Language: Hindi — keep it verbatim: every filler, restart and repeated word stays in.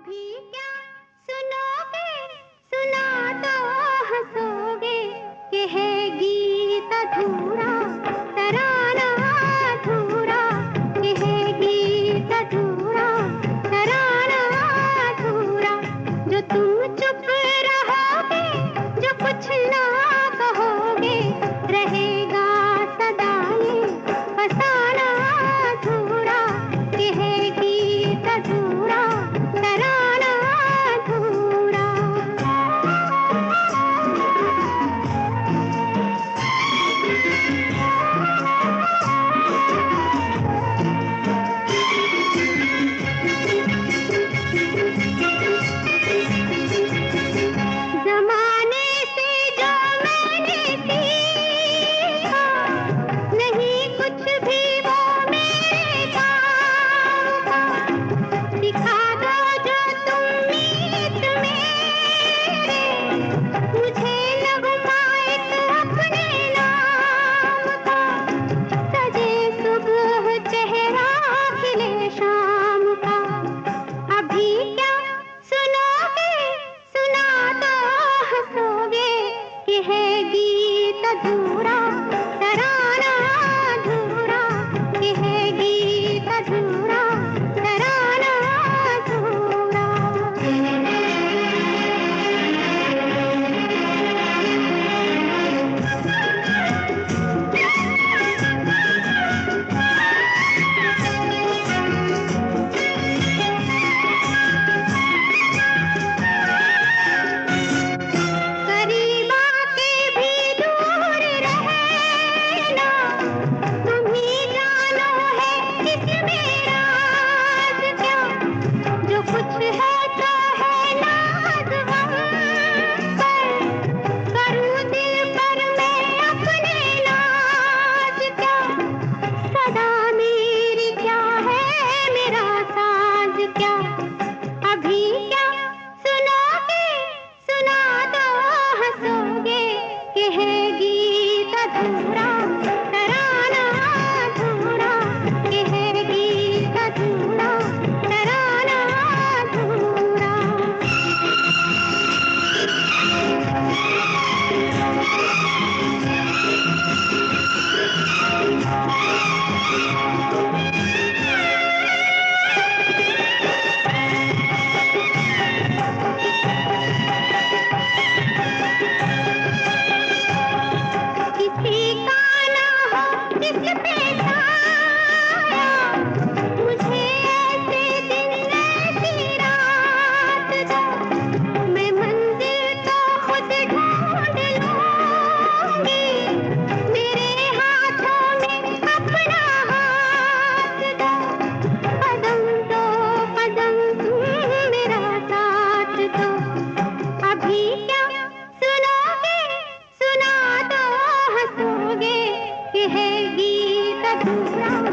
अभी क्या सुनोगे, सुना तो हंसोगे कि है गीत अधूरा, तराना अधूरा, कि है गीत अधूरा, तराना अधूरा। जो तुम चुप रहोगे, जो कुछ ना कहोगे, रहेगा सदा ये फसाना अधूरा, कि है गीत अधूरा, तराना अधूरा। जमाने से जो मैंने सीखा, नहीं कुछ भी वो मेरे काम का। सिखा दो जो तुम मीत मेरे, मुझे नगमा एक अपने नाम का। सजे सुबह चेहरा खिले शाम का। अभी क्या सुनोगे, सुना तो हंसोगे कि है गीत अधूरा, तराना अधूरा, कि है गीत अधूरा, तराना अधूरा। करीब आके भी दूर रहना, तुम ही जानो है इसमें राज क्या। जो कुछ है तो है नाज़ हम पर, करूँ दिल पर मैं अपने नाज क्या। सदा मेरी क्या है मेरा साज क्या। अभी क्या सुनोगे, सुना तो हंसोगे कि है गीत अधूरा, तराना अधूरा, कि है गीत अधूरा, तराना अधूरा। किसी का ना हो जिस पे छाया, मुझे ऐसे दिन ऐसी रात दो। मैं मंजिल तो खुद ढूंढ लूंगी, मेरे हाथों में अपना हाथ दो। कदम दो कदम तुम मेरा साथ दो। अभी क्या सुनोगे, सुना तो हंसोगे कि है गीत अधूरा,